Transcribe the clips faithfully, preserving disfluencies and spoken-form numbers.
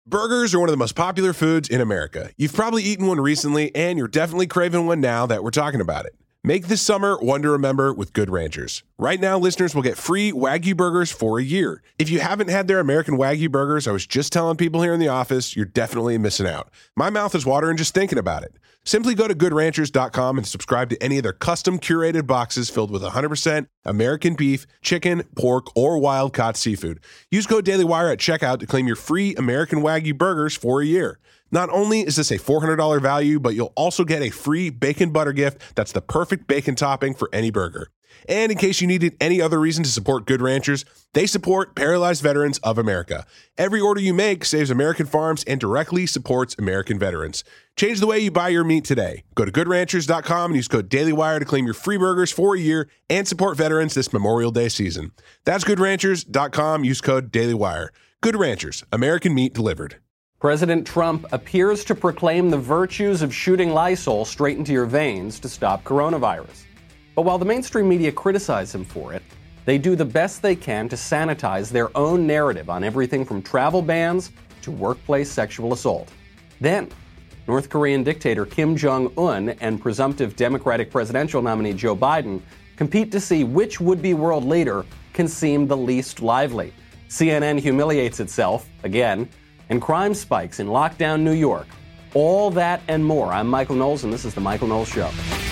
Burgers are one of the most popular foods in America. You've probably eaten one recently, and you're definitely craving one now that we're talking about it. Make this summer one to remember with Good Ranchers. Right now, listeners will get free Wagyu burgers for a year. If you haven't had their American Wagyu burgers, I was just telling people here in the office, you're definitely missing out. My mouth is watering just thinking about it. Simply go to good ranchers dot com and subscribe to any of their custom curated boxes filled with one hundred percent American beef, chicken, pork, or wild-caught seafood. Use code DailyWire at checkout to claim your free American Wagyu burgers for a year. Not only is this a four hundred dollars value, but you'll also get a free bacon butter gift that's the perfect bacon topping for any burger. And in case you needed any other reason to support Good Ranchers, they support Paralyzed Veterans of America. Every order you make saves American farms and directly supports American veterans. Change the way you buy your meat today. Go to good ranchers dot com and use code DailyWire to claim your free burgers for a year and support veterans this Memorial Day season. That's good ranchers dot com. Use code DailyWire. Good Ranchers, American meat delivered. President Trump appears to proclaim the virtues of shooting Lysol straight into your veins to stop coronavirus. But while the mainstream media criticize him for it, they do the best they can to sanitize their own narrative on everything from travel bans to workplace sexual assault. Then, North Korean dictator Kim Jong-un and presumptive Democratic presidential nominee Joe Biden compete to see which would-be world leader can seem the least lively. C N N humiliates itself, again, and crime spikes in lockdown New York. All that and more. I'm Michael Knowles, and this is The Michael Knowles Show.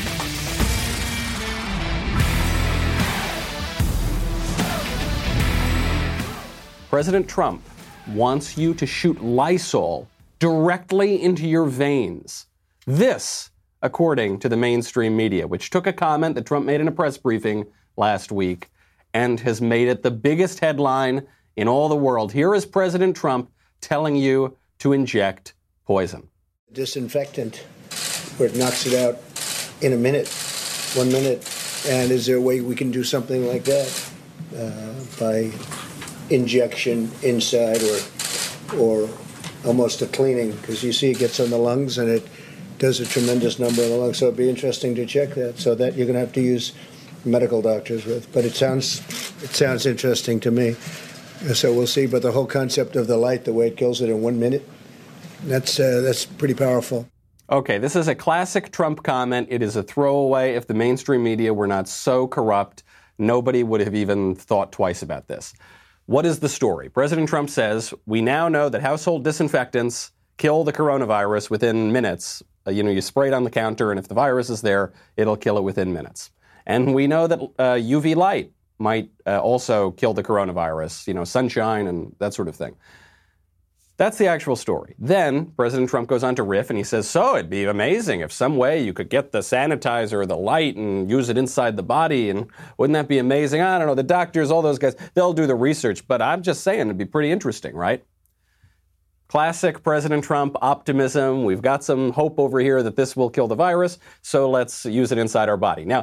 President Trump wants you to shoot Lysol directly into your veins. This, according to the mainstream media, which took a comment that Trump made in a press briefing last week and has made it the biggest headline in all the world. Here is President Trump telling you to inject poison. Disinfectant, where it knocks it out in a minute, one minute. And is there a way we can do something like that uh, by injection inside or or almost a cleaning? Because you see it gets on the lungs and it does a tremendous number on the lungs. So it'd be interesting to check that. So that you're going to have to use medical doctors with. But it sounds it sounds interesting to me. So we'll see. But the whole concept of the light, the way it kills it in one minute, that's uh, that's pretty powerful. Okay, this is a classic Trump comment. It is a throwaway. If the mainstream media were not so corrupt, nobody would have even thought twice about this. What is the story? President Trump says, we now know that household disinfectants kill the coronavirus within minutes. Uh, you know, you spray it on the counter, and if the virus is there, it'll kill it within minutes. And we know that uh, U V light might uh, also kill the coronavirus, you know, sunshine and that sort of thing. That's the actual story. Then President Trump goes on to riff and he says, so it'd be amazing if some way you could get the sanitizer or the light and use it inside the body. And wouldn't that be amazing? I don't know. The doctors, all those guys, they'll do the research. But I'm just saying it'd be pretty interesting, right? Classic President Trump optimism. We've got some hope over here that this will kill the virus. So let's use it inside our body. Now,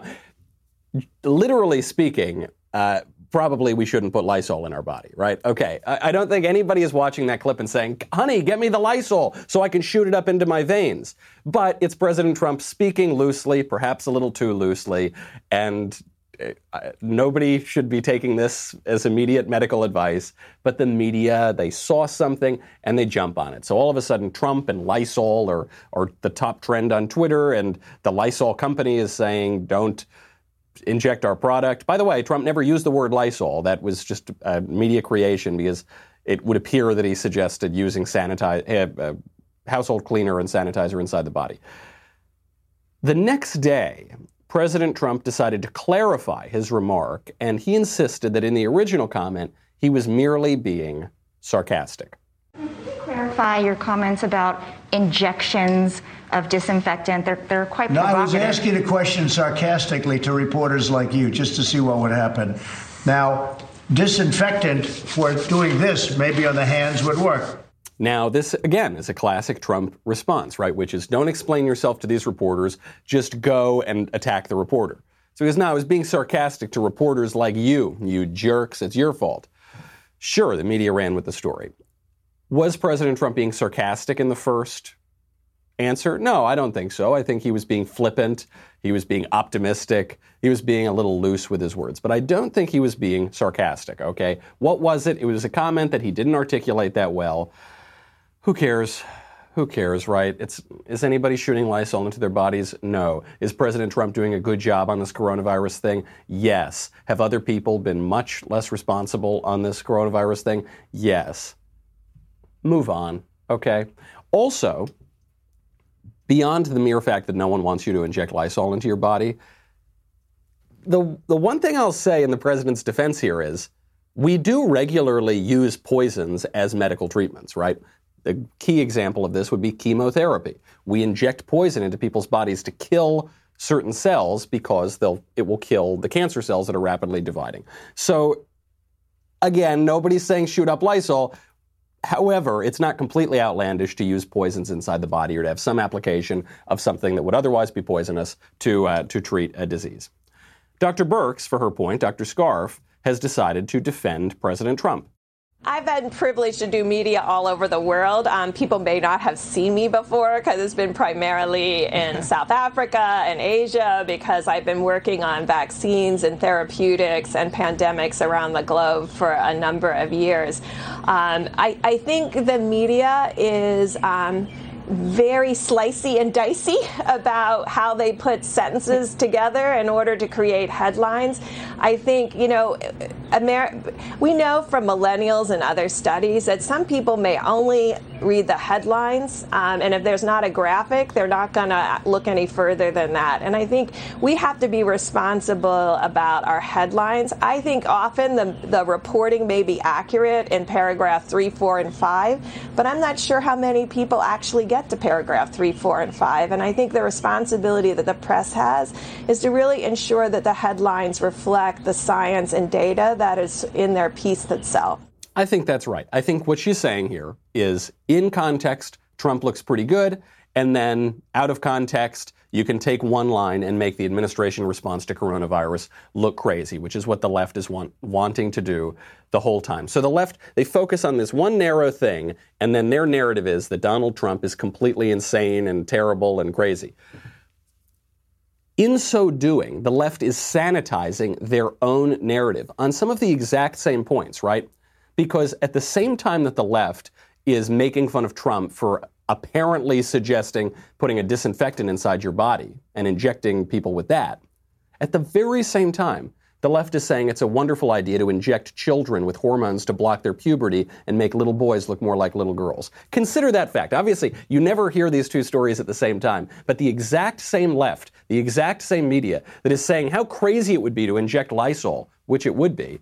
literally speaking, uh, probably we shouldn't put Lysol in our body, right? Okay, I, I don't think anybody is watching that clip and saying, honey, get me the Lysol so I can shoot it up into my veins. But it's President Trump speaking loosely, perhaps a little too loosely, and uh, nobody should be taking this as immediate medical advice. But the media, they saw something and they jump on it. So all of a sudden, Trump and Lysol are, are the top trend on Twitter, and the Lysol company is saying, don't inject our product. By the way, Trump never used the word Lysol. That was just a media creation because it would appear that he suggested using sanitize, uh, uh, household cleaner and sanitizer inside the body. The next day, President Trump decided to clarify his remark, and he insisted that in the original comment, he was merely being sarcastic. Clarify your comments about injections of disinfectant. They're, they're quite no, provocative. I was asking a question sarcastically to reporters like you just to see what would happen. Now, disinfectant for doing this, maybe on the hands, would work. Now, this, again, is a classic Trump response, right, which is don't explain yourself to these reporters, just go and attack the reporter. So he goes, no, I was being sarcastic to reporters like you, you jerks, it's your fault. Sure, the media ran with the story. Was President Trump being sarcastic in the first answer? No, I don't think so. I think he was being flippant. He was being optimistic. He was being a little loose with his words. But I don't think he was being sarcastic, okay? What was it? It was a comment that he didn't articulate that well. Who cares? Who cares, right? It's, is anybody shooting Lysol into their bodies? No. Is President Trump doing a good job on this coronavirus thing? Yes. Have other people been much less responsible on this coronavirus thing? Yes. Move on, okay? Also, beyond the mere fact that no one wants you to inject Lysol into your body, the, the one thing I'll say in the president's defense here is we do regularly use poisons as medical treatments, right? The key example of this would be chemotherapy. We inject poison into people's bodies to kill certain cells because they'll, it will kill the cancer cells that are rapidly dividing. So, again, nobody's saying shoot up Lysol. However, it's not completely outlandish to use poisons inside the body or to have some application of something that would otherwise be poisonous to, uh, to treat a disease. Doctor Birx, for her point, Doctor Scarf, has decided to defend President Trump. I've been privileged to do media all over the world. Um, people may not have seen me before because it's been primarily in South Africa and Asia because I've been working on vaccines and therapeutics and pandemics around the globe for a number of years. Um, I, I think the media is um, very slicey and dicey about how they put sentences together in order to create headlines. I think, you know, Amer- we know from millennials and other studies that some people may only read the headlines, um, and if there's not a graphic, they're not going to look any further than that. And I think we have to be responsible about our headlines. I think often the, the reporting may be accurate in paragraph three, four, and five, but I'm not sure how many people actually get to paragraph three, four, and five. And I think the responsibility that the press has is to really ensure that the headlines reflect the science and data that is in their piece itself. I think that's right. I think what she's saying here is, in context, Trump looks pretty good, and then out of context, you can take one line and make the administration response to coronavirus look crazy, which is what the left is want, wanting to do the whole time. So the left, they focus on this one narrow thing, and then their narrative is that Donald Trump is completely insane and terrible and crazy. In so doing, the left is sanitizing their own narrative on some of the exact same points, right? Because at the same time that the left is making fun of Trump for apparently suggesting putting a disinfectant inside your body and injecting people with that, at the very same time, the left is saying it's a wonderful idea to inject children with hormones to block their puberty and make little boys look more like little girls. Consider that fact. Obviously, you never hear these two stories at the same time, but the exact same left, the exact same media that is saying how crazy it would be to inject Lysol, which it would be,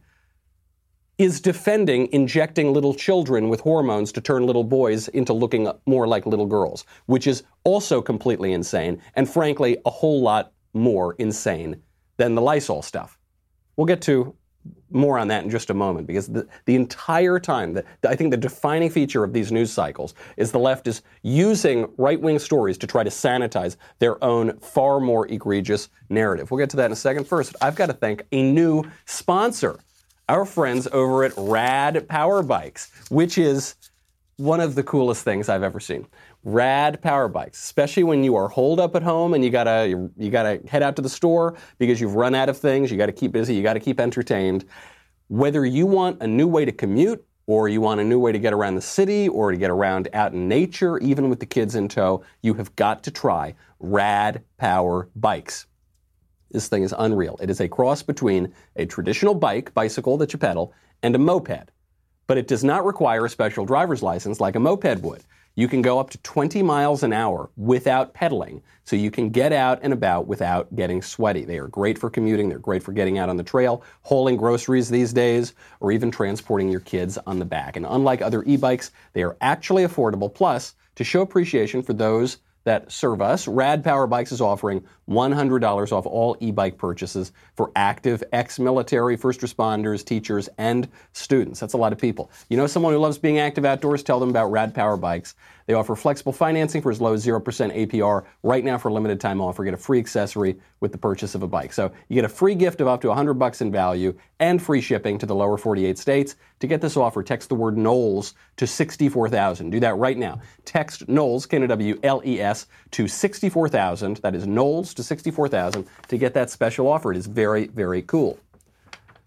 is defending injecting little children with hormones to turn little boys into looking more like little girls, which is also completely insane, and frankly, a whole lot more insane than the Lysol stuff. We'll get to more on that in just a moment, because the, the entire time, the, the, I think the defining feature of these news cycles is the left is using right-wing stories to try to sanitize their own far more egregious narrative. We'll get to that in a second. First, I've got to thank a new sponsor, our friends over at Rad Power Bikes, which is one of the coolest things I've ever seen. Rad Power Bikes, especially when you are holed up at home and you gotta you, you gotta head out to the store because you've run out of things. You got to keep busy. You got to keep entertained. Whether you want a new way to commute, or you want a new way to get around the city, or to get around out in nature, even with the kids in tow, you have got to try Rad Power Bikes. This thing is unreal. It is a cross between a traditional bike, bicycle that you pedal, and a moped. But it does not require a special driver's license like a moped would. You can go up to twenty miles an hour without pedaling, so you can get out and about without getting sweaty. They are great for commuting. They're great for getting out on the trail, hauling groceries these days, or even transporting your kids on the back. And unlike other e-bikes, they are actually affordable. Plus, to show appreciation for those that serve us, Rad Power Bikes is offering one hundred dollars off all e-bike purchases for active ex-military, first responders, teachers, and students. That's a lot of people. You know someone who loves being active outdoors? Tell them about Rad Power Bikes. They offer flexible financing for as low as zero percent A P R. Right now, for a limited time offer, get a free accessory with the purchase of a bike. So you get a free gift of up to one hundred bucks in value and free shipping to the lower forty-eight states. To get this offer, text the word Knowles to sixty-four thousand. Do that right now. Text Knowles, K N O W L E S, to sixty-four thousand. That is Knowles to sixty-four thousand to get that special offer. It is very, very cool.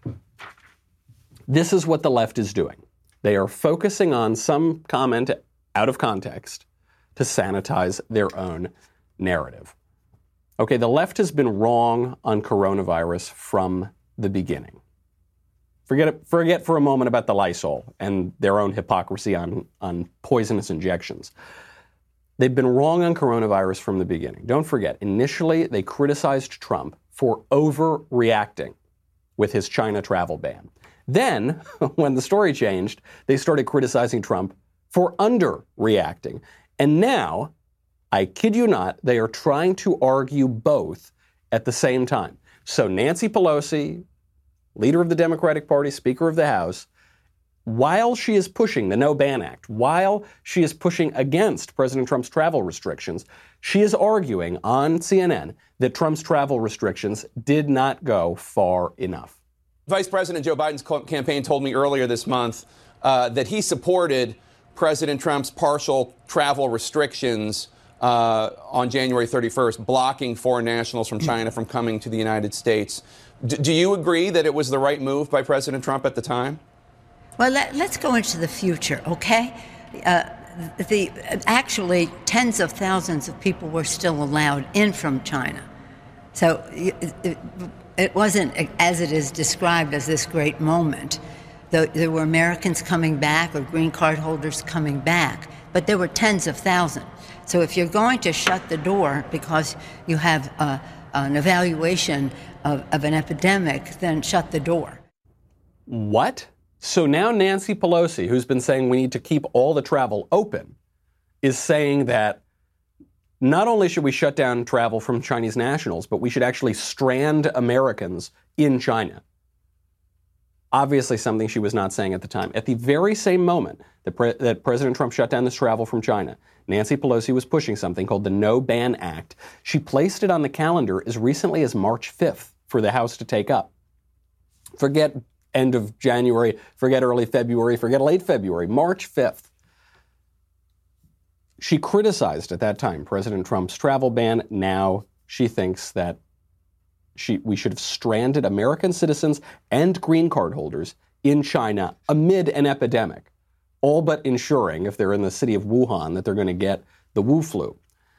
This is what the left is doing. They are focusing on some comment out of context to sanitize their own narrative. Okay, the left has been wrong on coronavirus from the beginning. Forget it, forget for a moment about the Lysol and their own hypocrisy on, on poisonous injections. They've been wrong on coronavirus from the beginning. Don't forget, initially they criticized Trump for overreacting with his China travel ban. Then, when the story changed, they started criticizing Trump for underreacting. And now, I kid you not, they are trying to argue both at the same time. So Nancy Pelosi, leader of the Democratic Party, Speaker of the House, while she is pushing the No Ban Act, while she is pushing against President Trump's travel restrictions, she is arguing on C N N that Trump's travel restrictions did not go far enough. Vice President Joe Biden's campaign told me earlier this month uh, that he supported President Trump's partial travel restrictions uh, on January thirty-first, blocking foreign nationals from China from coming to the United States. D- do you agree that it was the right move by President Trump at the time? Well, let, let's go into the future, okay? Uh, the actually, tens of thousands of people were still allowed in from China. So it, it, it wasn't as it is described as this great moment. The, there were Americans coming back or green card holders coming back, but there were tens of thousands. So if you're going to shut the door because you have uh, an evaluation of, of an epidemic, then shut the door. What? So now Nancy Pelosi, who's been saying we need to keep all the travel open, is saying that not only should we shut down travel from Chinese nationals, but we should actually strand Americans in China. Obviously something she was not saying at the time. At the very same moment that, Pre- that President Trump shut down this travel from China, Nancy Pelosi was pushing something called the No Ban Act. She placed it on the calendar as recently as March fifth for the House to take up. Forget end of January, forget early February, forget late February, March fifth. She criticized at that time President Trump's travel ban. Now she thinks that she, we should have stranded American citizens and green card holders in China amid an epidemic, all but ensuring, if they're in the city of Wuhan, that they're going to get the Wu flu.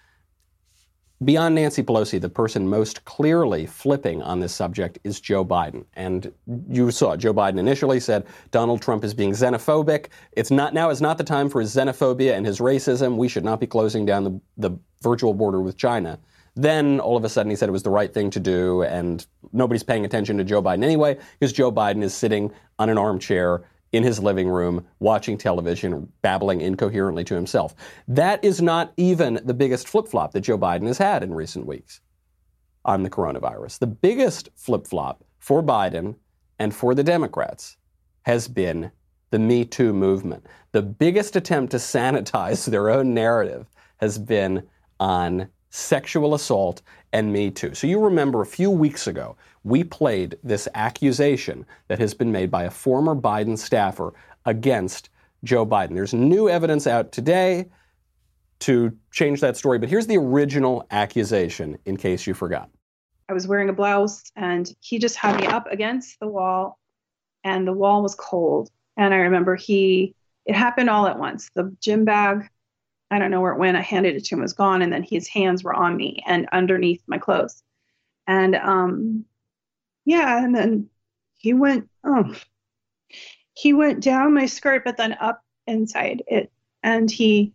Beyond Nancy Pelosi, the person most clearly flipping on this subject is Joe Biden. And you saw Joe Biden initially said Donald Trump is being xenophobic. It's not now is not the time for his xenophobia and his racism. We should not be closing down the, the virtual border with China. Then all of a sudden he said it was the right thing to do, and nobody's paying attention to Joe Biden anyway, because Joe Biden is sitting on an armchair in his living room, watching television, babbling incoherently to himself. That is not even the biggest flip-flop that Joe Biden has had in recent weeks on the coronavirus. The biggest flip-flop for Biden and for the Democrats has been the Me Too movement. The biggest attempt to sanitize their own narrative has been on sexual assault and Me Too. So you remember a few weeks ago, we played this accusation that has been made by a former Biden staffer against Joe Biden. There's new evidence out today to change that story, but here's the original accusation in case you forgot. I was wearing a blouse and he just had me up against the wall and the wall was cold. And I remember he, it happened all at once. The gym bag, I don't know where it went. I handed it to him, it was gone. And then his hands were on me and underneath my clothes. And, um, yeah. And then he went, oh, he went down my skirt, but then up inside it. And he,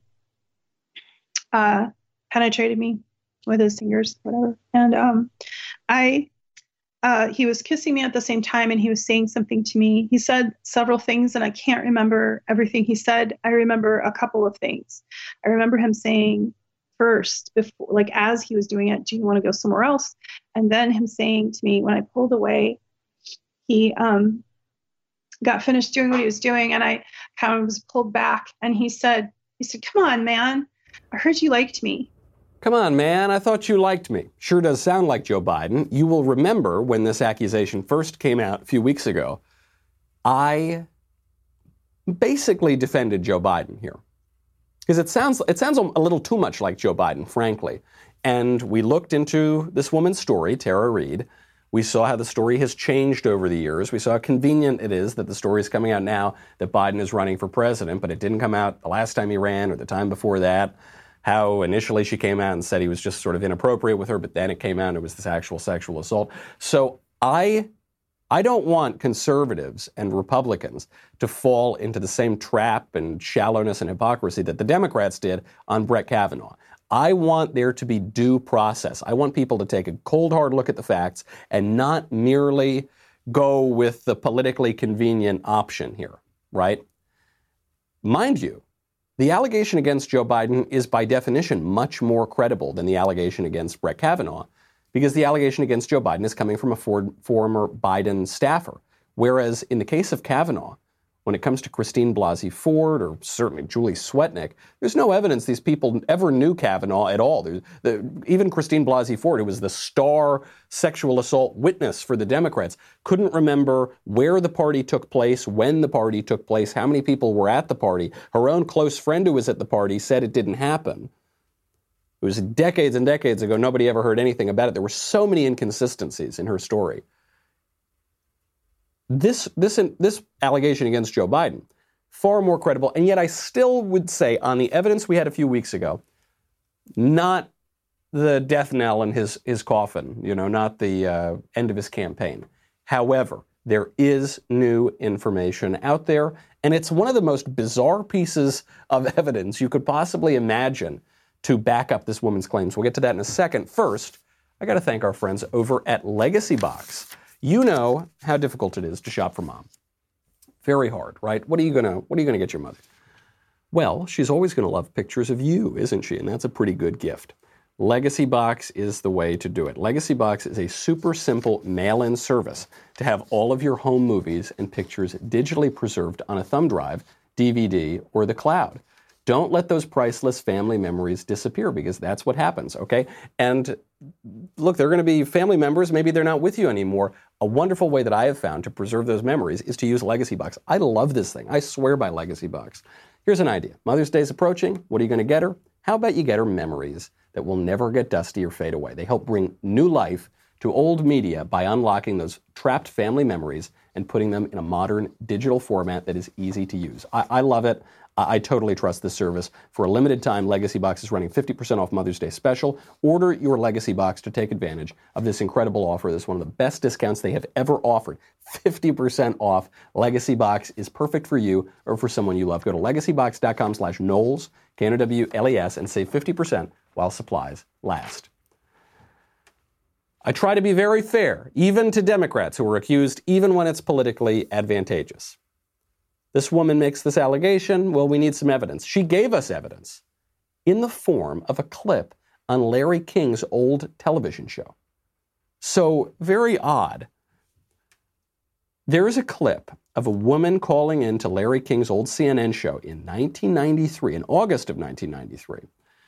uh, penetrated me with his fingers, whatever. And, um, I, uh, he was kissing me at the same time and he was saying something to me. He said several things and I can't remember everything he said. I remember a couple of things. I remember him saying first, before, like as he was doing it, do you want to go somewhere else? And then him saying to me, when I pulled away, he, um, got finished doing what he was doing. And I kind of was pulled back and he said, he said, come on, man, I heard you liked me. Come on, man, I thought you liked me. Sure does sound like Joe Biden. You will remember when this accusation first came out a few weeks ago, I basically defended Joe Biden here. Because it sounds it sounds a little too much like Joe Biden, frankly. And we looked into this woman's story, Tara Reid. We saw how the story has changed over the years. We saw how convenient it is that the story is coming out now that Biden is running for president, but it didn't come out the last time he ran or the time before that. How initially she came out and said he was just sort of inappropriate with her, but then it came out and it was this actual sexual assault. So I, I don't want conservatives and Republicans to fall into the same trap and shallowness and hypocrisy that the Democrats did on Brett Kavanaugh. I want there to be due process. I want people to take a cold, hard look at the facts and not merely go with the politically convenient option here, right? Mind you, the allegation against Joe Biden is by definition much more credible than the allegation against Brett Kavanaugh, because the allegation against Joe Biden is coming from a for- former Biden staffer. Whereas in the case of Kavanaugh, when it comes to Christine Blasey Ford or certainly Julie Swetnick, there's no evidence these people ever knew Kavanaugh at all. The, even Christine Blasey Ford, who was the star sexual assault witness for the Democrats, couldn't remember where the party took place, when the party took place, how many people were at the party. Her own close friend who was at the party said it didn't happen. It was decades and decades ago. Nobody ever heard anything about it. There were so many inconsistencies in her story. This, this, this allegation against Joe Biden, far more credible, and yet I still would say on the evidence we had a few weeks ago, not the death knell in his, his coffin, you know, not the uh, end of his campaign. However, there is new information out there, and it's one of the most bizarre pieces of evidence you could possibly imagine to back up this woman's claims. We'll get to that in a second. First, I got to thank our friends over at Legacy Box. You know how difficult it is to shop for mom. Very hard, right? What are you gonna What are you gonna get your mother? Well, she's always gonna love pictures of you, isn't she? And that's a pretty good gift. Legacy Box is the way to do it. Legacy Box is a super simple mail-in service to have all of your home movies and pictures digitally preserved on a thumb drive, D V D, or the cloud. Don't let those priceless family memories disappear, because that's what happens, okay? And look, they're going to be family members. Maybe they're not with you anymore. A wonderful way that I have found to preserve those memories is to use Legacy Box. I love this thing. I swear by Legacy Box. Here's an idea. Mother's Day is approaching. What are you going to get her? How about you get her memories that will never get dusty or fade away? They help bring new life to old media by unlocking those trapped family memories and putting them in a modern digital format that is easy to use. I, I love it. I totally trust this service. For a limited time, Legacy Box is running fifty percent off Mother's Day special. Order your Legacy Box to take advantage of this incredible offer. This is one of the best discounts they have ever offered. fifty percent off. Legacy Box is perfect for you or for someone you love. Go to legacybox.com slash Knowles, K N O W L E S, and save fifty percent while supplies last. I try to be very fair, even to Democrats who are accused, even when it's politically advantageous. This woman makes this allegation. Well, we need some evidence. She gave us evidence in the form of a clip on Larry King's old television show. So, very odd. There is a clip of a woman calling in to Larry King's old C N N show in nineteen ninety-three, in August of nineteen ninety-three,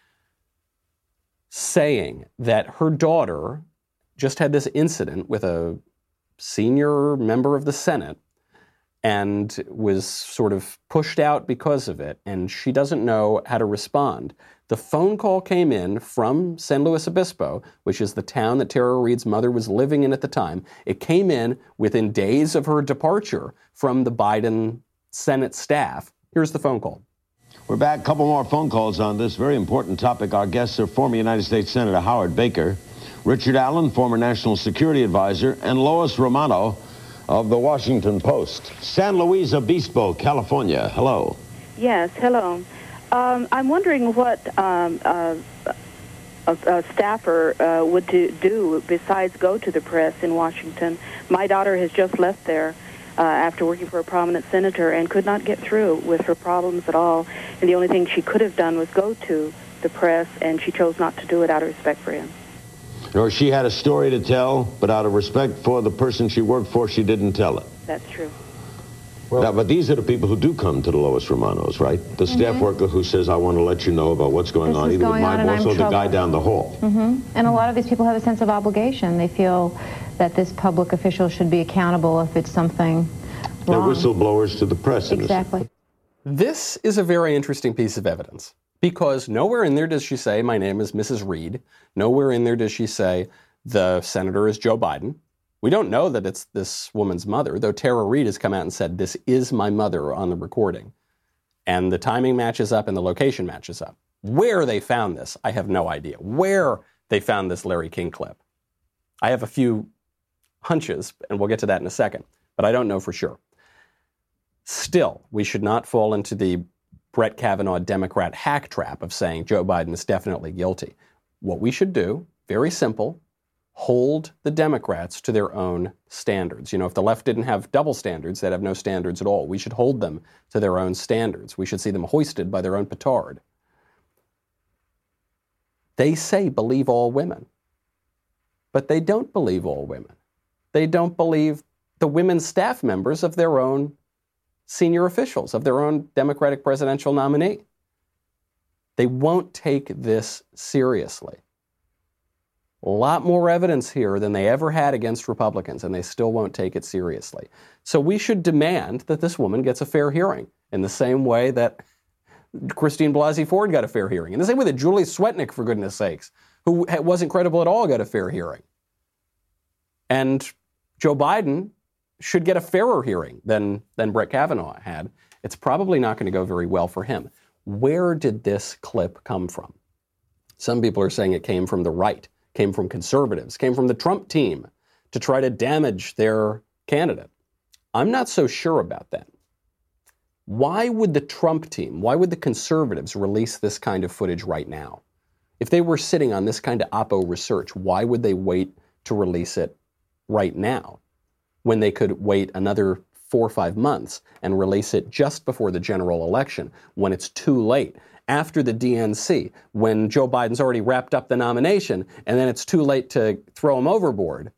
saying that her daughter just had this incident with a senior member of the Senate and was sort of pushed out because of it, and she doesn't know how to respond. The phone call came in from San Luis Obispo, which is the town that Tara Reade's mother was living in at the time. It came in within days of her departure from the Biden Senate staff. Here's the phone call. We're back. A couple more phone calls on this very important topic. Our guests are former United States Senator Howard Baker, Richard Allen, former National Security Advisor, and Lois Romano of the Washington Post. San Luis Obispo, California. Hello. Yes, hello. Um, I'm wondering what um, uh, a, a staffer uh, would do, do besides go to the press in Washington. My daughter has just left there uh, after working for a prominent senator and could not get through with her problems at all. And the only thing she could have done was go to the press, and she chose not to do it out of respect for him. Or she had a story to tell, but out of respect for the person she worked for, she didn't tell it. That's true. Well, now, but these are the people who do come to the Lois Romanos, right? The staff mm-hmm. worker who says, I want to let you know about what's going this on, either with my boss or the guy down the hall. Mm-hmm. And a lot of these people have a sense of obligation. They feel that this public official should be accountable if it's something wrong. They're whistleblowers to the press. Exactly. This is a very interesting piece of evidence, because nowhere in there does she say, my name is Missus Reed. Nowhere in there does she say, the senator is Joe Biden. We don't know that it's this woman's mother, though Tara Reid has come out and said, this is my mother on the recording. And the timing matches up and the location matches up. Where they found this, I have no idea. Where they found this Larry King clip. I have a few hunches, and we'll get to that in a second, but I don't know for sure. Still, we should not fall into the Brett Kavanaugh Democrat hack trap of saying Joe Biden is definitely guilty. What we should do, very simple, hold the Democrats to their own standards. You know, if the left didn't have double standards, they'd have no standards at all. We should hold them to their own standards. We should see them hoisted by their own petard. They say believe all women, but they don't believe all women. They don't believe the women staff members of their own senior officials, of their own Democratic presidential nominee. They won't take this seriously. A lot more evidence here than they ever had against Republicans, and they still won't take it seriously. So we should demand that this woman gets a fair hearing in the same way that Christine Blasey Ford got a fair hearing, in the same way that Julie Swetnick, for goodness sakes, who wasn't credible at all, got a fair hearing. And Joe Biden should get a fairer hearing than, than Brett Kavanaugh had. It's probably not going to go very well for him. Where did this clip come from? Some people are saying it came from the right, came from conservatives, came from the Trump team to try to damage their candidate. I'm not so sure about that. Why would the Trump team, why would the conservatives release this kind of footage right now? If they were sitting on this kind of Oppo research, why would they wait to release it right now when they could wait another four or five months and release it just before the general election, when it's too late, after the D N C, when Joe Biden's already wrapped up the nomination, and then it's too late to throw him overboard?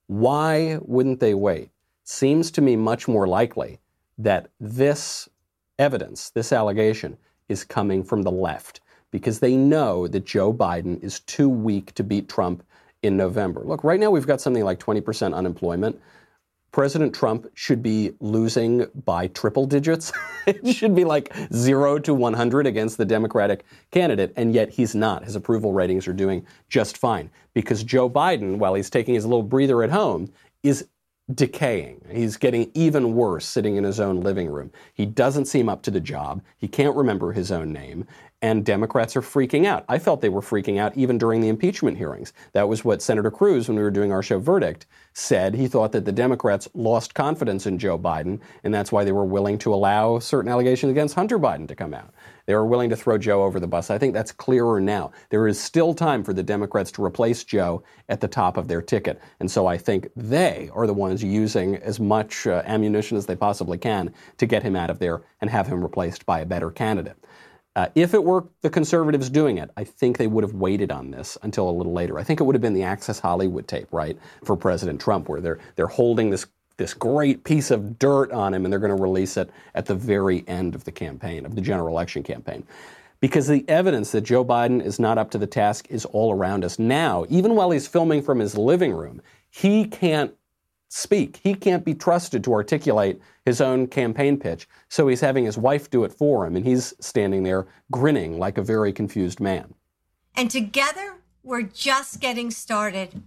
Why wouldn't they wait? Seems to me much more likely that this evidence, this allegation, is coming from the left, because they know that Joe Biden is too weak to beat Trump in November. Look, right now we've got something like twenty percent unemployment. President Trump should be losing by triple digits. It should be like zero to one hundred against the Democratic candidate, and yet he's not. His approval ratings are doing just fine because Joe Biden, while he's taking his little breather at home, is decaying. He's getting even worse sitting in his own living room. He doesn't seem up to the job. He can't remember his own name. And Democrats are freaking out. I felt they were freaking out even during the impeachment hearings. That was what Senator Cruz, when we were doing our show Verdict, said. He thought that the Democrats lost confidence in Joe Biden, and that's why they were willing to allow certain allegations against Hunter Biden to come out. They were willing to throw Joe over the bus. I think that's clearer now. There is still time for the Democrats to replace Joe at the top of their ticket. And so I think they are the ones using as much uh, ammunition as they possibly can to get him out of there and have him replaced by a better candidate. Uh, if it were the conservatives doing it, I think they would have waited on this until a little later. I think it would have been the Access Hollywood tape, right, for President Trump, where they're they're holding this this great piece of dirt on him, and they're going to release it at the very end of the campaign, of the general election campaign. Because the evidence that Joe Biden is not up to the task is all around us now. Even while he's filming from his living room, he can't speak. He can't be trusted to articulate his own campaign pitch, so he's having his wife do it for him, and he's standing there grinning like a very confused man. And together, we're just getting started.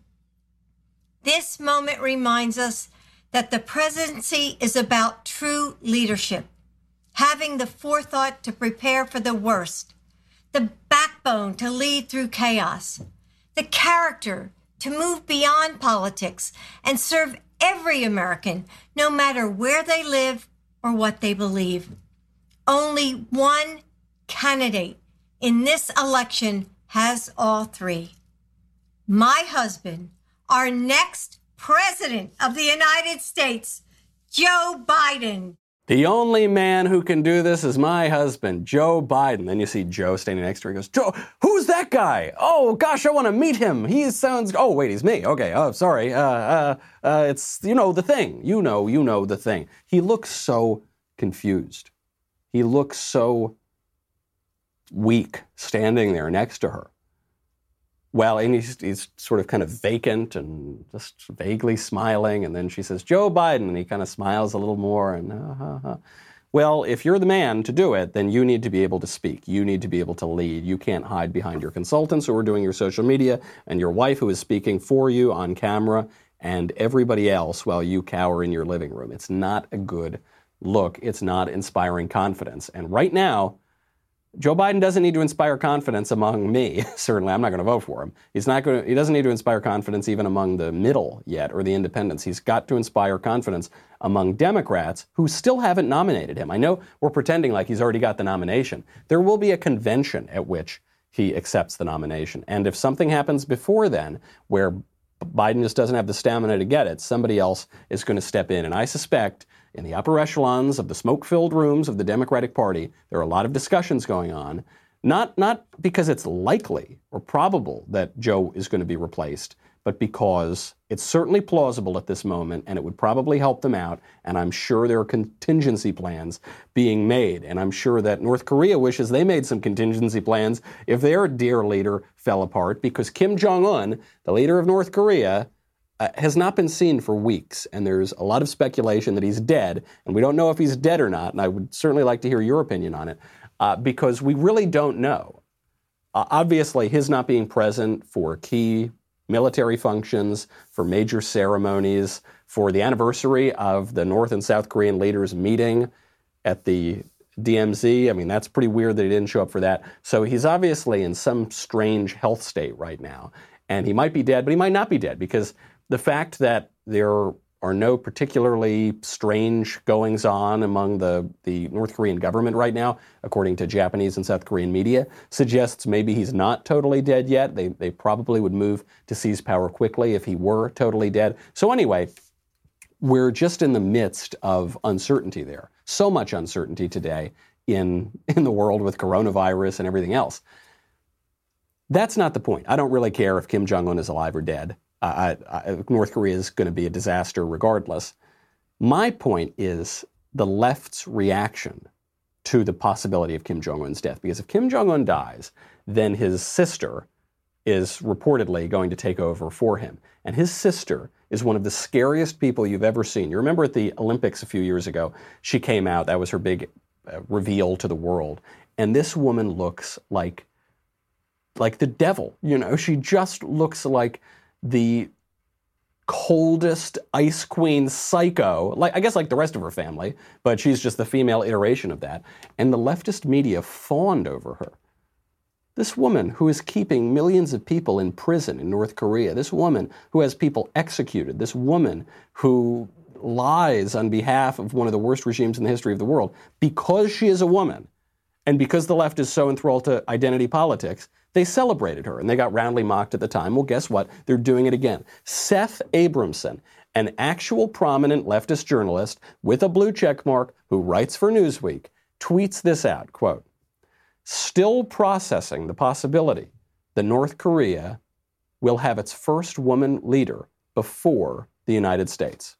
This moment reminds us that the presidency is about true leadership, having the forethought to prepare for the worst, the backbone to lead through chaos, the character to move beyond politics and serve every American, no matter where they live or what they believe. Only one candidate in this election has all three. My husband, our next president of the United States, Joe Biden. The only man who can do this is my husband, Joe Biden. Then you see Joe standing next to her. He goes, Joe, who's that guy? Oh, gosh, I want to meet him. He sounds, oh, wait, he's me. Okay, oh, sorry. Uh, uh, uh, it's, you know, the thing. You know, you know the thing. He looks so confused. He looks so weak standing there next to her. Well, and he's, he's sort of kind of vacant and just vaguely smiling. And then she says, Joe Biden. And he kind of smiles a little more. And uh, uh, uh. Well, if you're the man to do it, then you need to be able to speak. You need to be able to lead. You can't hide behind your consultants who are doing your social media and your wife who is speaking for you on camera. and everybody else while you cower in your living room. It's not a good look. It's not inspiring confidence. And right now, Joe Biden doesn't need to inspire confidence among me. Certainly, I'm not going to vote for him. He's not going to, he doesn't need to inspire confidence even among the middle yet or the independents. He's got to inspire confidence among Democrats who still haven't nominated him. I know we're pretending like he's already got the nomination. There will be a convention at which he accepts the nomination. And if something happens before then where Biden just doesn't have the stamina to get it, somebody else is going to step in. And I suspect in the upper echelons of the smoke-filled rooms of the Democratic Party, there are a lot of discussions going on, not, not because it's likely or probable that Joe is going to be replaced, but because it's certainly plausible at this moment, and it would probably help them out, and I'm sure there are contingency plans being made, and I'm sure that North Korea wishes they made some contingency plans if their dear leader fell apart, because Kim Jong-un, the leader of North Korea, Uh, has not been seen for weeks, and there's a lot of speculation that he's dead, and we don't know if he's dead or not, and I would certainly like to hear your opinion on it, uh, because we really don't know. Uh, obviously, his not being present for key military functions, for major ceremonies, for the anniversary of the North and South Korean leaders meeting at the D M Z, I mean, that's pretty weird that he didn't show up for that. So he's obviously in some strange health state right now, and he might be dead, but he might not be dead, because the fact that there are no particularly strange goings-on among the, the North Korean government right now, according to Japanese and South Korean media, suggests maybe he's not totally dead yet. They, they probably would move to seize power quickly if he were totally dead. So anyway, we're just in the midst of uncertainty there. So much uncertainty today in, in the world with coronavirus and everything else. That's not the point. I don't really care if Kim Jong-un is alive or dead. Uh, I, I, North Korea is going to be a disaster regardless. My point is the left's reaction to the possibility of Kim Jong-un's death. Because if Kim Jong-un dies, then his sister is reportedly going to take over for him. And his sister is one of the scariest people you've ever seen. You remember at the Olympics a few years ago, she came out. That was her big uh, reveal to the world. And this woman looks like, like the devil. You know, she just looks like the coldest ice queen psycho, like I guess like the rest of her family, but she's just the female iteration of that. And the leftist media fawned over her. This woman who is keeping millions of people in prison in North Korea, this woman who has people executed, this woman who lies on behalf of one of the worst regimes in the history of the world, because she is a woman, and because the left is so enthralled to identity politics, they celebrated her, and they got roundly mocked at the time. Well, guess what? They're doing it again. Seth Abramson, an actual prominent leftist journalist with a blue check mark who writes for Newsweek, tweets this out, quote, "Still processing the possibility that North Korea will have its first woman leader before the United States."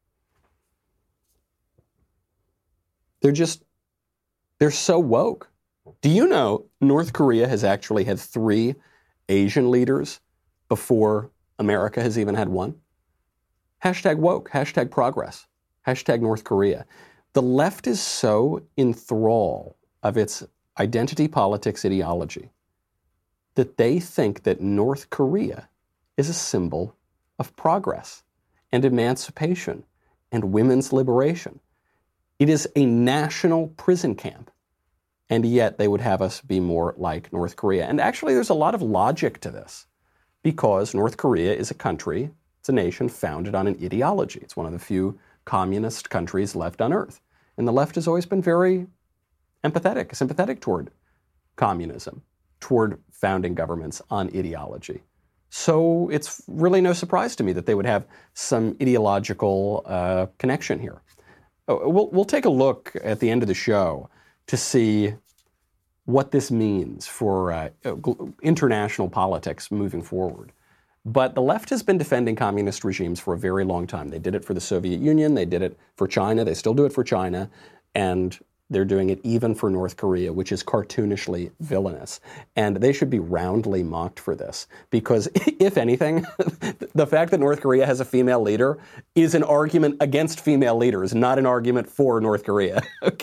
They're just, they're so woke. Do you know North Korea has actually had three Asian leaders before America has even had one? Hashtag woke, hashtag progress, hashtag North Korea. The left is so in thrall of its identity politics ideology that they think that North Korea is a symbol of progress and emancipation and women's liberation. It is a national prison camp. And yet they would have us be more like North Korea. And actually, there's a lot of logic to this, because North Korea is a country, it's a nation founded on an ideology. It's one of the few communist countries left on earth. And the left has always been very empathetic, sympathetic toward communism, toward founding governments on ideology. So it's really no surprise to me that they would have some ideological uh, connection here. We'll, we'll take a look at the end of the show to see what this means for uh, international politics moving forward. But the left has been defending communist regimes for a very long time. They did it for the Soviet Union, they did it for China, they still do it for China, and they're doing it even for North Korea, which is cartoonishly villainous. And they should be roundly mocked for this, because if anything, the fact that North Korea has a female leader is an argument against female leaders, not an argument for North Korea, okay?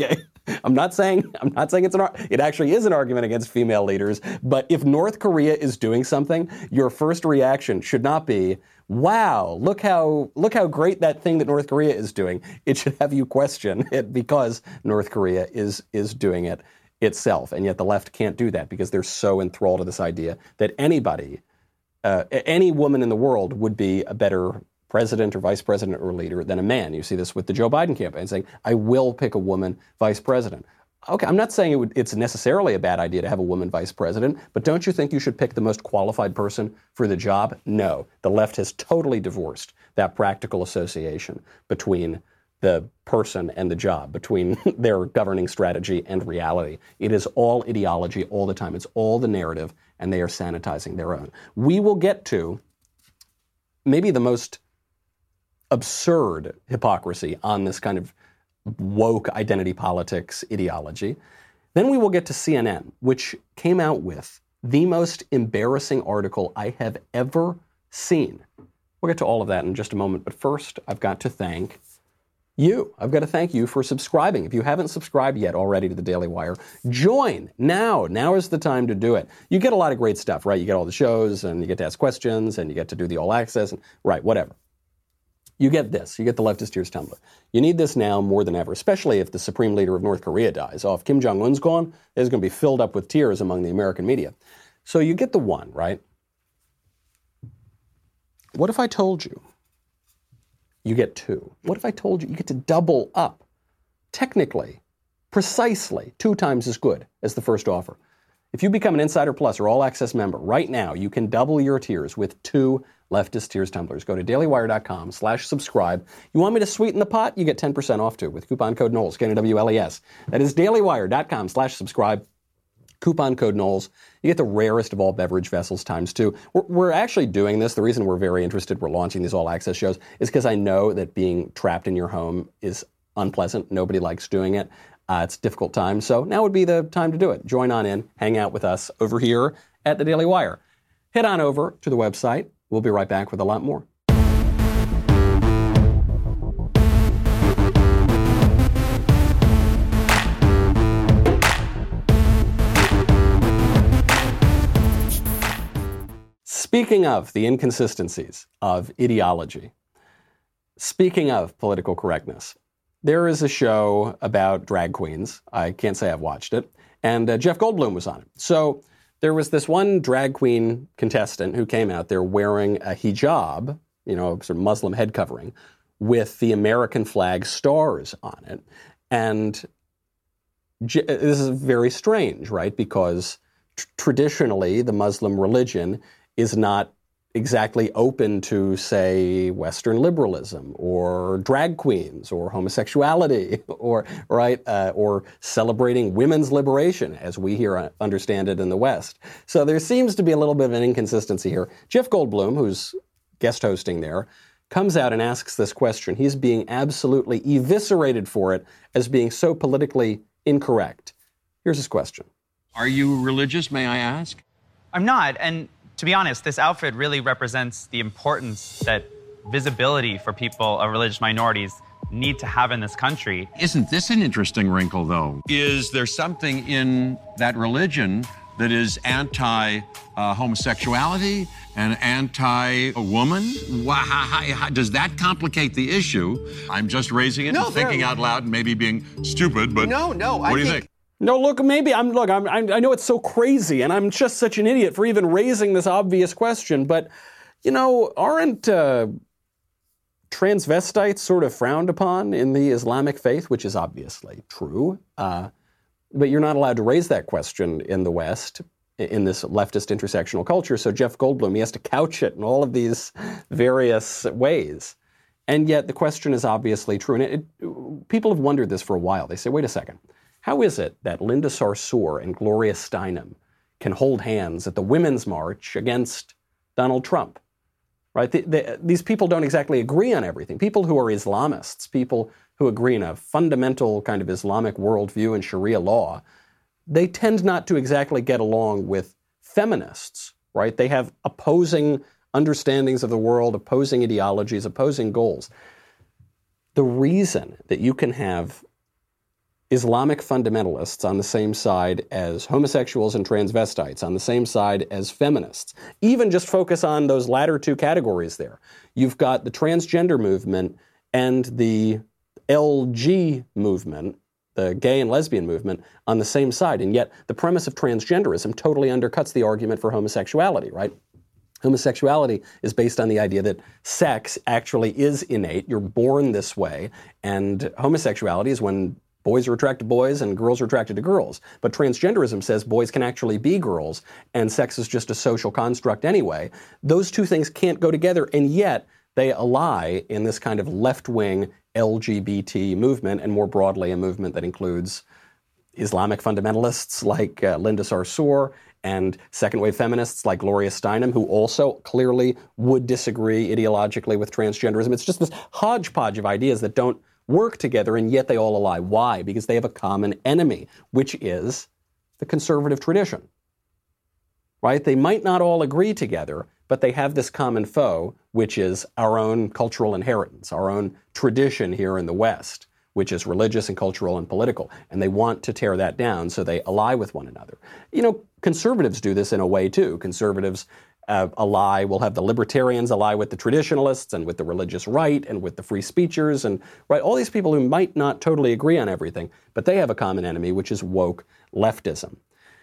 I'm not saying I'm not saying it's an it actually is an argument against female leaders, but if North Korea is doing something, your first reaction should not be, wow, look how look how great that thing that North Korea is doing. It should have you question it because North Korea is is doing it itself. And yet the left can't do that because they're so enthralled to this idea that anybody, uh, any woman in the world would be a better president or vice president or leader than a man. You see this with the Joe Biden campaign saying, I will pick a woman vice president. Okay, I'm not saying it would, it's necessarily a bad idea to have a woman vice president, but don't you think you should pick the most qualified person for the job? No. The left has totally divorced that practical association between the person and the job, between their governing strategy and reality. It is all ideology all the time. It's all the narrative, and they are sanitizing their own. We will get to maybe the most absurd hypocrisy on this kind of woke identity politics ideology. Then we will get to C N N, which came out with the most embarrassing article I have ever seen. We'll get to all of that in just a moment, but first I've got to thank you. I've got to thank you for subscribing. If you haven't subscribed yet already to the Daily Wire, join now. Now is the time to do it. You get a lot of great stuff, right? You get all the shows, and you get to ask questions, and you get to do the all access, and right, whatever. You get this. You get the Leftist Tears Tumbler. You need this now more than ever, especially if the supreme leader of North Korea dies. Oh, if Kim Jong-un's gone, it's going to be filled up with tears among the American media. So you get the one, right? What if I told you you get two? What if I told you you get to double up? Technically, precisely, two times as good as the first offer. If you become an Insider Plus or All Access member right now, you can double your tiers with two Leftist Tears Tumblers. Go to dailywire.com slash subscribe. You want me to sweeten the pot? You get ten percent off too with coupon code Knowles, K N W L E S. That is dailywire.com slash subscribe. Coupon code Knowles. You get the rarest of all beverage vessels times two. We're, we're actually doing this. The reason we're very interested, we're launching these all-access shows, is because I know that being trapped in your home is unpleasant. Nobody likes doing it. Uh, it's a difficult time. So now would be the time to do it. Join on in. Hang out with us over here at the Daily Wire. Head on over to the website. We'll be right back with a lot more. Speaking of the inconsistencies of ideology, speaking of political correctness, there is a show about drag queens. I can't say I've watched it. And uh, Jeff Goldblum was on it. So there was this one drag queen contestant who came out there wearing a hijab, you know, sort of Muslim head covering, with the American flag stars on it. And j- this is very strange, right? Because t- traditionally the Muslim religion is not exactly open to, say, Western liberalism or drag queens or homosexuality or, right, uh, or celebrating women's liberation as we here understand it in the West. So there seems to be a little bit of an inconsistency here. Jeff Goldblum, who's guest hosting there, comes out and asks this question. He's being absolutely eviscerated for it as being so politically incorrect. Here's his question. Are you religious, may I ask? I'm not, and to be honest, this outfit really represents the importance that visibility for people of religious minorities need to have in this country. Isn't this an interesting wrinkle, though? Is there something in that religion that is anti-homosexuality uh, and anti-woman? Why, how, how, does that complicate the issue? I'm just raising it no, and thinking out loud and maybe being stupid, but no, no, what I do you think- think? No, look, maybe I'm, look, I'm, I know it's so crazy, and I'm just such an idiot for even raising this obvious question, but, you know, aren't uh, transvestites sort of frowned upon in the Islamic faith, which is obviously true, uh, but you're not allowed to raise that question in the West, in this leftist intersectional culture, so Jeff Goldblum, he has to couch it in all of these various ways, and yet the question is obviously true, and it, it, people have wondered this for a while. They say, wait a second. How is it that Linda Sarsour and Gloria Steinem can hold hands at the Women's March against Donald Trump? Right? The, the, these people don't exactly agree on everything. People who are Islamists, people who agree in a fundamental kind of Islamic worldview and Sharia law, they tend not to exactly get along with feminists, right? They have opposing understandings of the world, opposing ideologies, opposing goals. The reason that you can have Islamic fundamentalists on the same side as homosexuals and transvestites, on the same side as feminists. Even just focus on those latter two categories there. You've got the transgender movement and the L G movement, the gay and lesbian movement, on the same side. And yet the premise of transgenderism totally undercuts the argument for homosexuality, right? Homosexuality is based on the idea that sex actually is innate. You're born this way. And homosexuality is when boys are attracted to boys and girls are attracted to girls. But transgenderism says boys can actually be girls and sex is just a social construct anyway. Those two things can't go together, and yet they ally in this kind of left-wing L G B T movement, and more broadly a movement that includes Islamic fundamentalists like uh, Linda Sarsour and second-wave feminists like Gloria Steinem, who also clearly would disagree ideologically with transgenderism. It's just this hodgepodge of ideas that don't work together, and yet they all ally. Why? Because they have a common enemy, which is the conservative tradition, right? They might not all agree together, but they have this common foe, which is our own cultural inheritance, our own tradition here in the West, which is religious and cultural and political. And they want to tear that down, so they ally with one another. You know, conservatives do this in a way, too. Conservatives uh, ally, will have the libertarians ally with the traditionalists and with the religious right and with the free speechers and right, all these people who might not totally agree on everything, but they have a common enemy, which is woke leftism.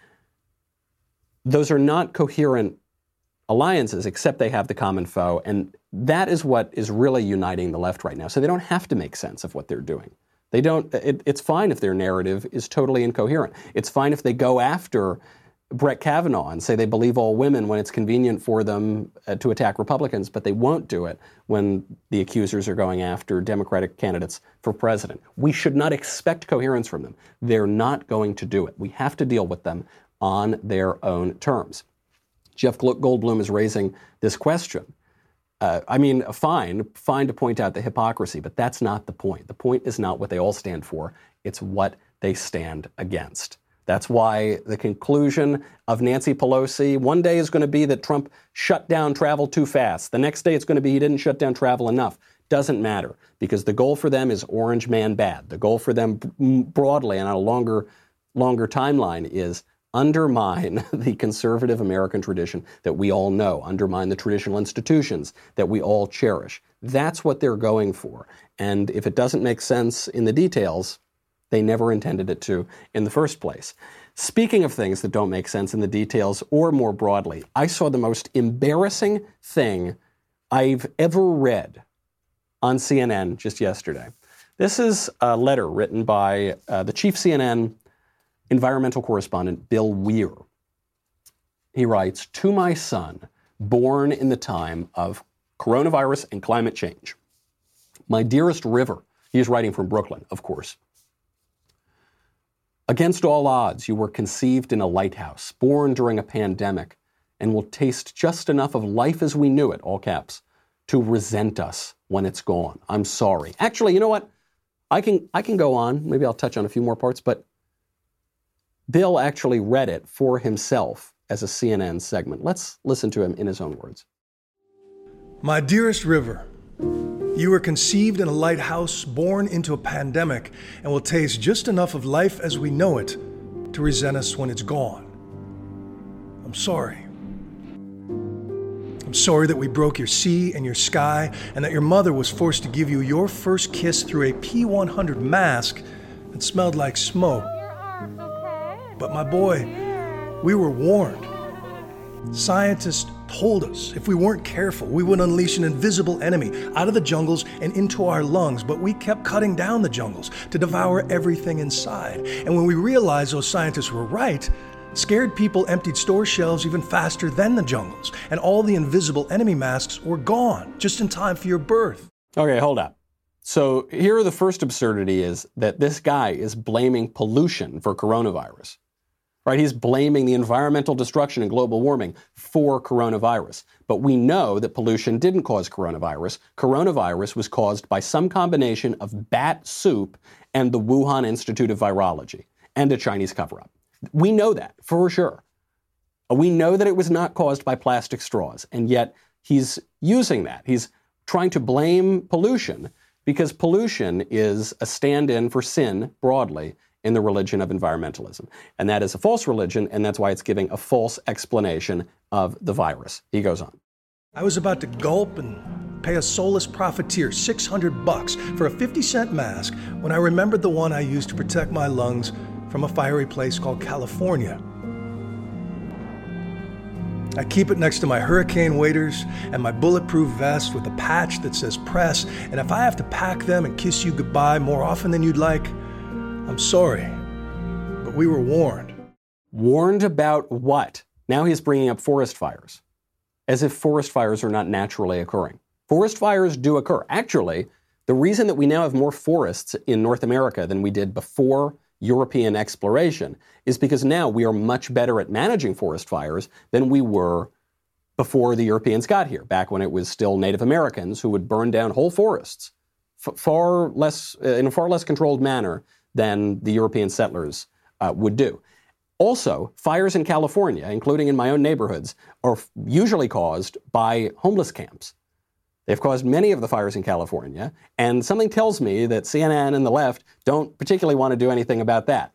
Those are not coherent alliances, except they have the common foe, and that is what is really uniting the left right now. So they don't have to make sense of what they're doing. They don't. It, it's fine if their narrative is totally incoherent. It's fine if they go after Brett Kavanaugh and say they believe all women when it's convenient for them uh, to attack Republicans, but they won't do it when the accusers are going after Democratic candidates for president. We should not expect coherence from them. They're not going to do it. We have to deal with them on their own terms. Jeff Goldblum is raising this question. Uh, I mean, fine, fine to point out the hypocrisy, but that's not the point. The point is not what they all stand for. It's what they stand against. That's why the conclusion of Nancy Pelosi one day is going to be that Trump shut down travel too fast. The next day it's going to be he didn't shut down travel enough. Doesn't matter, because the goal for them is orange man bad. The goal for them broadly and on a longer, longer timeline is undermine the conservative American tradition that we all know, undermine the traditional institutions that we all cherish. That's what they're going for. And if it doesn't make sense in the details, they never intended it to in the first place. Speaking of things that don't make sense in the details, or more broadly, I saw the most embarrassing thing I've ever read on C N N just yesterday. This is a letter written by uh, the chief C N N environmental correspondent, Bill Weir. He writes, "To my son, born in the time of coronavirus and climate change. My dearest River," he is writing from Brooklyn, of course. "Against all odds, you were conceived in a lighthouse, born during a pandemic, and will taste just enough of life as we knew it," all caps, "to resent us when it's gone. I'm sorry." Actually, you know what? I can I can go on. Maybe I'll touch on a few more parts, but Bill actually read it for himself as a C N N segment. Let's listen to him in his own words. "My dearest River, you were conceived in a lighthouse, born into a pandemic, and will taste just enough of life as we know it to resent us when it's gone. I'm sorry. I'm sorry that we broke your sea and your sky, and that your mother was forced to give you your first kiss through a P one hundred mask that smelled like smoke. But my boy, we were warned. Scientists told us if we weren't careful, we would unleash an invisible enemy out of the jungles and into our lungs, but we kept cutting down the jungles to devour everything inside. And when we realized those scientists were right, scared people emptied store shelves even faster than the jungles, and all the invisible enemy masks were gone just in time for your birth." Okay, hold up. So here the first absurdity is that this guy is blaming pollution for coronavirus. Right? He's blaming the environmental destruction and global warming for coronavirus. But we know that pollution didn't cause coronavirus. Coronavirus was caused by some combination of bat soup and the Wuhan Institute of Virology and a Chinese cover-up. We know that for sure. We know that it was not caused by plastic straws, and yet he's using that. He's trying to blame pollution because pollution is a stand-in for sin broadly in the religion of environmentalism. And that is a false religion, and that's why it's giving a false explanation of the virus. He goes on. I was about to gulp and pay a soulless profiteer six hundred bucks for a fifty cent mask when I remembered the one I used to protect my lungs from a fiery place called California. I keep it next to my hurricane waders and my bulletproof vest with a patch that says press, and if I have to pack them and kiss you goodbye more often than you'd like, I'm sorry, but we were warned. Warned about what? Now he's bringing up forest fires, as if forest fires are not naturally occurring. Forest fires do occur. Actually, the reason that we now have more forests in North America than we did before European exploration is because now we are much better at managing forest fires than we were before the Europeans got here, back when it was still Native Americans who would burn down whole forests f- far less, uh, in a far less controlled manner than the European settlers uh, would do. Also, fires in California, including in my own neighborhoods, are f- usually caused by homeless camps. They've caused many of the fires in California, and something tells me that C N N and the left don't particularly want to do anything about that.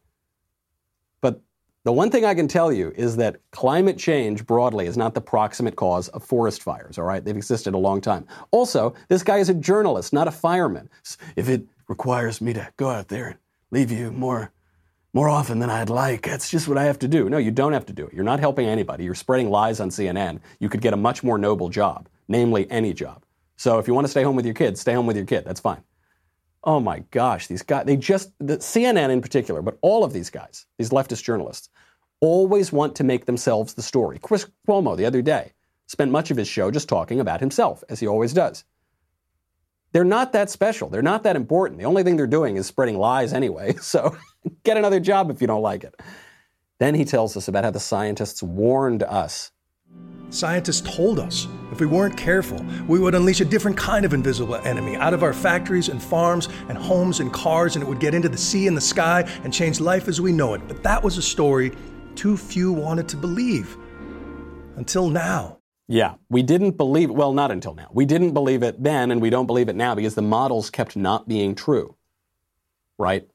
But the one thing I can tell you is that climate change broadly is not the proximate cause of forest fires, all right? They've existed a long time. Also, this guy is a journalist, not a fireman. If it requires me to go out there and leave you more, more often than I'd like, that's just what I have to do. No, you don't have to do it. You're not helping anybody. You're spreading lies on C N N. You could get a much more noble job, namely any job. So if you want to stay home with your kids, stay home with your kid. That's fine. Oh my gosh, these guys, they just, the C N N in particular, but all of these guys, these leftist journalists, always want to make themselves the story. Chris Cuomo, the other day, spent much of his show just talking about himself, as he always does. They're not that special. They're not that important. The only thing they're doing is spreading lies anyway, so get another job if you don't like it. Then he tells us about how the scientists warned us. Scientists told us if we weren't careful, we would unleash a different kind of invisible enemy out of our factories and farms and homes and cars, and it would get into the sea and the sky and change life as we know it. But that was a story too few wanted to believe. Until now. Yeah, we didn't believe it. Well, not until now. We didn't believe it then, and we don't believe it now because the models kept not being true. Right?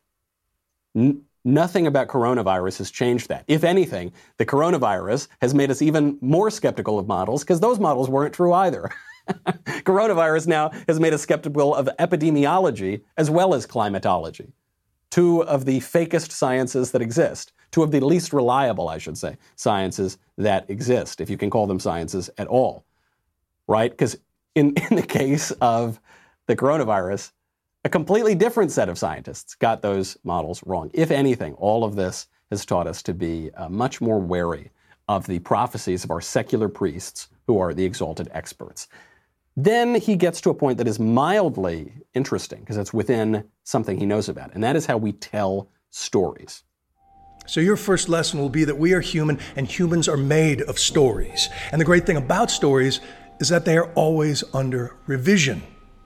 N- Nothing about coronavirus has changed that. If anything, the coronavirus has made us even more skeptical of models because those models weren't true either. Coronavirus now has made us skeptical of epidemiology as well as climatology. Two of the fakest sciences that exist. Two of the least reliable, I should say, sciences that exist, if you can call them sciences at all. Right? Because in, in the case of the coronavirus, a completely different set of scientists got those models wrong. If anything, all of this has taught us to be uh, much more wary of the prophecies of our secular priests, who are the exalted experts. Then he gets to a point that is mildly interesting, because it's within something he knows about, and that is how we tell stories. So your first lesson will be that we are human, and humans are made of stories. And the great thing about stories is that they are always under revision.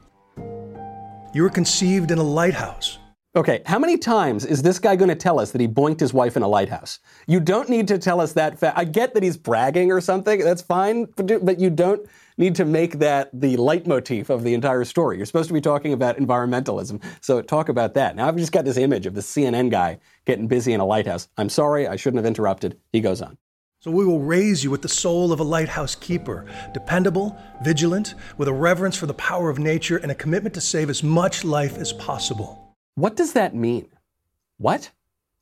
You were conceived in a lighthouse. Okay, how many times is this guy going to tell us that he boinked his wife in a lighthouse? You don't need to tell us that. Fa- I get that he's bragging or something. That's fine, but you don't need to make that the leitmotif of the entire story. You're supposed to be talking about environmentalism, so talk about that. Now, I've just got this image of the C N N guy getting busy in a lighthouse. I'm sorry, I shouldn't have interrupted. He goes on. So we will raise you with the soul of a lighthouse keeper, dependable, vigilant, with a reverence for the power of nature and a commitment to save as much life as possible. What does that mean? What?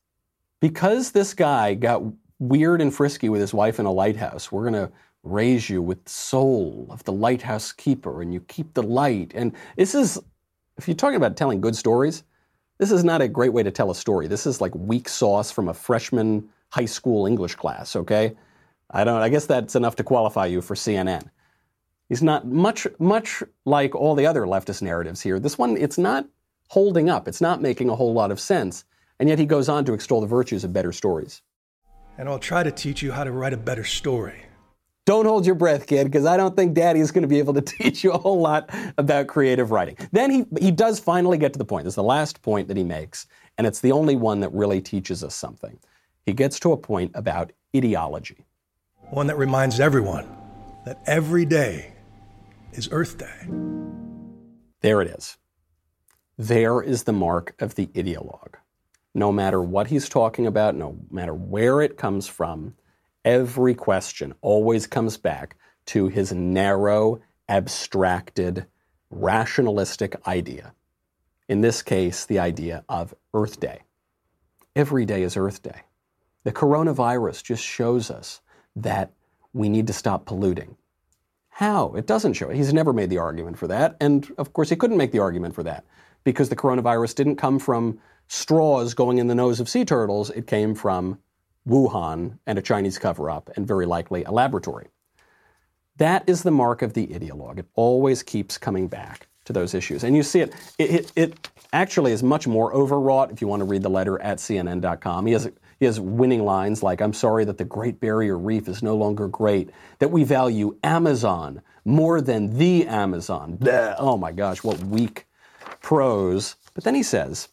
Because this guy got weird and frisky with his wife in a lighthouse, we're going to raise you with the soul of the lighthouse keeper, and you keep the light. And this is, if you're talking about telling good stories, this is not a great way to tell a story. This is like weak sauce from a freshman high school English class, okay? I don't, I guess that's enough to qualify you for C N N. He's not much, much like all the other leftist narratives here. This one, it's not holding up. It's not making a whole lot of sense. And yet he goes on to extol the virtues of better stories. And I'll try to teach you how to write a better story. Don't hold your breath, kid, because I don't think Daddy is going to be able to teach you a whole lot about creative writing. Then he, he does finally get to the point. This is the last point that he makes, and it's the only one that really teaches us something. He gets to a point about ideology. One that reminds everyone that every day is Earth Day. There it is. There is the mark of the ideologue. no matter what he's talking about, no matter where it comes from, every question always comes back to his narrow, abstracted, rationalistic idea. In this case, the idea of Earth Day. Every day is Earth Day. The coronavirus just shows us that we need to stop polluting. How? It doesn't show it. He's never made the argument for that. And of course, he couldn't make the argument for that because the coronavirus didn't come from straws going in the nose of sea turtles. It came from Wuhan and a Chinese cover-up and very likely a laboratory. That is the mark of the ideologue. It always keeps coming back to those issues. And you see it, it, it, it actually is much more overwrought if you want to read the letter at C N N dot com. He has, he has winning lines like, I'm sorry that the Great Barrier Reef is no longer great, that we value Amazon more than the Amazon. Bleh. Oh my gosh, what weak prose. But then he says,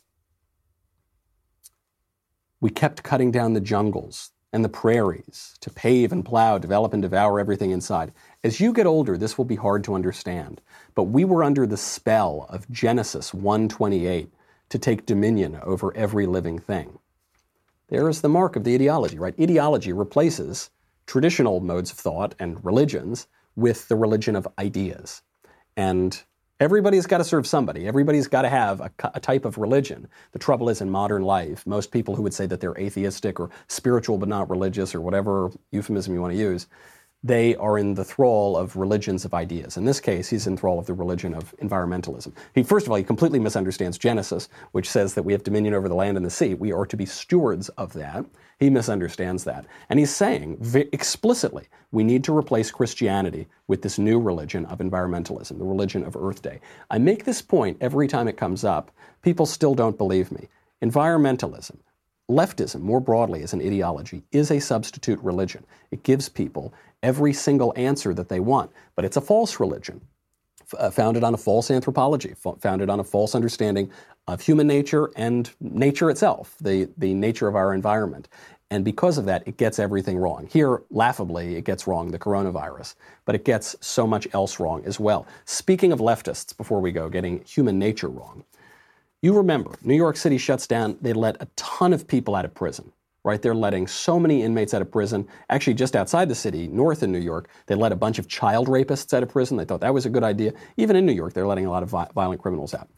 we kept cutting down the jungles and the prairies to pave and plow, develop and devour everything inside. As you get older, this will be hard to understand, but we were under the spell of Genesis one twenty-eight to take dominion over every living thing. There is the mark of the ideology, right? Ideology replaces traditional modes of thought and religions with the religion of ideas. And everybody's got to serve somebody. Everybody's got to have a, a type of religion. The trouble is in modern life, most people who would say that they're atheistic or spiritual but not religious or whatever euphemism you want to use, they are in the thrall of religions of ideas. In this case, he's in thrall of the religion of environmentalism. He, first of all, he completely misunderstands Genesis, which says that we have dominion over the land and the sea. We are to be stewards of that. He misunderstands that. And he's saying v- explicitly, we need to replace Christianity with this new religion of environmentalism, the religion of Earth Day. I make this point every time it comes up. People still don't believe me. Environmentalism, leftism more broadly as an ideology, is a substitute religion. It gives people every single answer that they want, but it's a false religion, f- founded on a false anthropology, f- founded on a false understanding of human nature and nature itself, the, the nature of our environment. And because of that, it gets everything wrong. Here, laughably, it gets wrong, the coronavirus, but it gets so much else wrong as well. Speaking of leftists, before we go, getting human nature wrong, you remember, New York City shuts down, they let a ton of people out of prison, right? They're letting so many inmates out of prison. Actually, just outside the city, north in New York, they let a bunch of child rapists out of prison. They thought that was a good idea. Even in New York, they're letting a lot of vi- violent criminals out.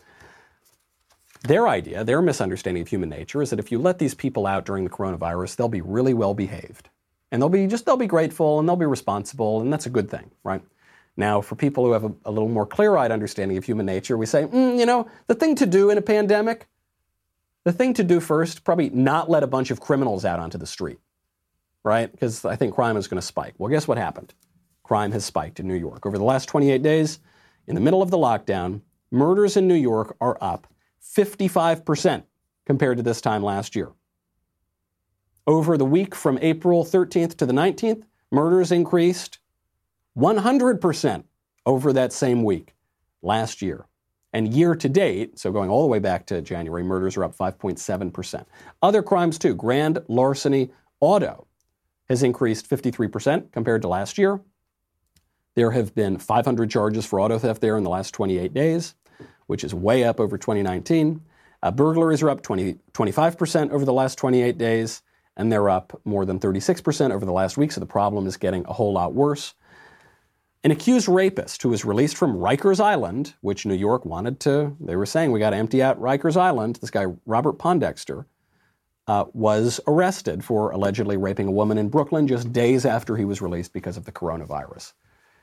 Their idea, their misunderstanding of human nature is that if you let these people out during the coronavirus, they'll be really well behaved. And they'll be just, they'll be grateful and they'll be responsible, and that's a good thing, right? Now, for people who have a, a little more clear-eyed understanding of human nature, we say, mm, you know, the thing to do in a pandemic, the thing to do first, probably not let a bunch of criminals out onto the street, right? Because I think crime is going to spike. Well, guess what happened? Crime has spiked in New York. Over the last twenty-eight days, in the middle of the lockdown, murders in New York are up fifty-five percent compared to this time last year. Over the week from April thirteenth to the nineteenth, murders increased one hundred percent over that same week last year. And year to date, so going all the way back to January, murders are up five point seven percent. Other crimes too. Grand larceny auto has increased fifty-three percent compared to last year. There have been five hundred charges for auto theft there in the last twenty-eight days, which is way up over twenty nineteen. Uh, burglaries are up twenty, twenty-five percent over the last twenty-eight days, and they're up more than thirty-six percent over the last week, so the problem is getting a whole lot worse. An accused rapist who was released from Rikers Island, which New York wanted to, they were saying, we got to empty out Rikers Island, this guy, Robert Pondexter, uh, was arrested for allegedly raping a woman in Brooklyn just days after he was released because of the coronavirus.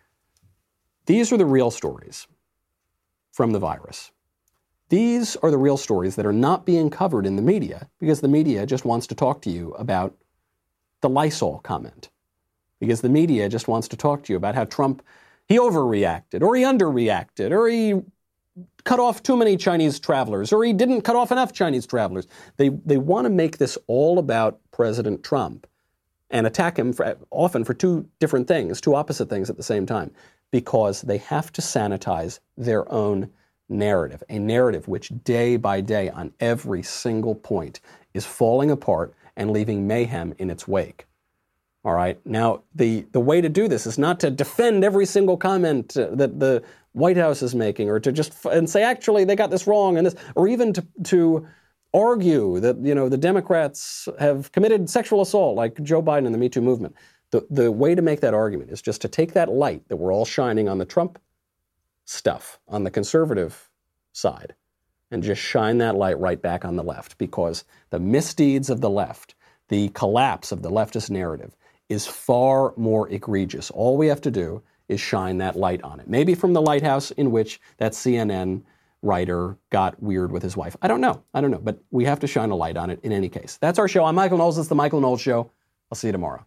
These are the real stories from the virus. These are the real stories that are not being covered in the media because the media just wants to talk to you about the Lysol comment. Because the media just wants to talk to you about how Trump, he overreacted, or he underreacted, or he cut off too many Chinese travelers, or he didn't cut off enough Chinese travelers. They they want to make this all about President Trump and attack him for, often for two different things, two opposite things at the same time, because they have to sanitize their own narrative, a narrative which day by day on every single point is falling apart and leaving mayhem in its wake. All right. Now, the, the way to do this is not to defend every single comment uh, that the White House is making, or to just f- and say, actually, they got this wrong, and this, or even to, to argue that, you know, the Democrats have committed sexual assault like Joe Biden and the Me Too movement. The, the way to make that argument is just to take that light that we're all shining on the Trump stuff, on the conservative side, and just shine that light right back on the left, because the misdeeds of the left, the collapse of the leftist narrative is far more egregious. All we have to do is shine that light on it. Maybe from the lighthouse in which that C N N writer got weird with his wife. I don't know. I don't know. But we have to shine a light on it in any case. That's our show. I'm Michael Knowles. It's the Michael Knowles Show. I'll see you tomorrow.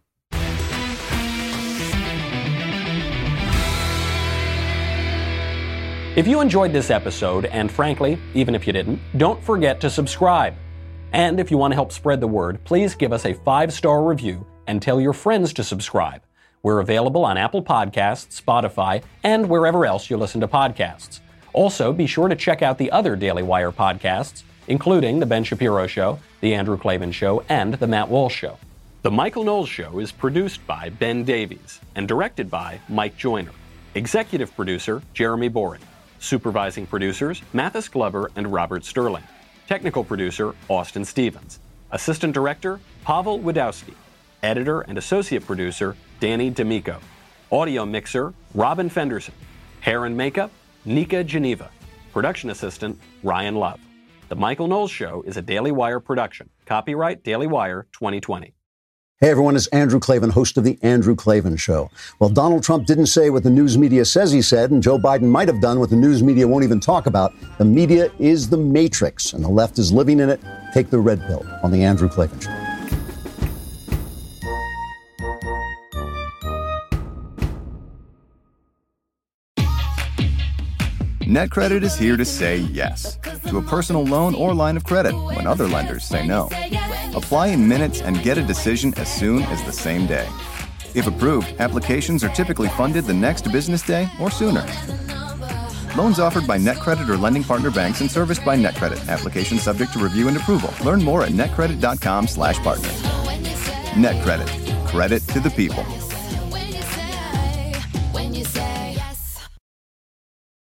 If you enjoyed this episode, and frankly, even if you didn't, don't forget to subscribe. And if you want to help spread the word, please give us a five-star review and tell your friends to subscribe. We're available on Apple Podcasts, Spotify, and wherever else you listen to podcasts. Also, be sure to check out the other Daily Wire podcasts, including The Ben Shapiro Show, The Andrew Klavan Show, and The Matt Walsh Show. The Michael Knowles Show is produced by Ben Davies and directed by Mike Joyner. Executive producer, Jeremy Boring. Supervising producers, Mathis Glover and Robert Sterling. Technical producer, Austin Stevens. Assistant director, Pavel Wadowski. Editor and associate producer, Danny D'Amico. Audio mixer, Robin Fenderson. Hair and makeup, Nika Geneva. Production assistant, Ryan Love. The Michael Knowles Show is a Daily Wire production. Copyright Daily Wire twenty twenty. Hey, everyone, it's Andrew Klavan, host of The Andrew Klavan Show. Well, Donald Trump didn't say what the news media says he said, and Joe Biden might have done what the news media won't even talk about. The media is the matrix, and the left is living in it. Take the red pill on The Andrew Klavan Show. NetCredit is here to say yes to a personal loan or line of credit when other lenders say no. Apply in minutes and get a decision as soon as the same day. If approved, applications are typically funded the next business day or sooner. Loans offered by NetCredit or lending partner banks and serviced by NetCredit. Application subject to review and approval. Learn more at netcredit.com slash partner. NetCredit. Credit to the people.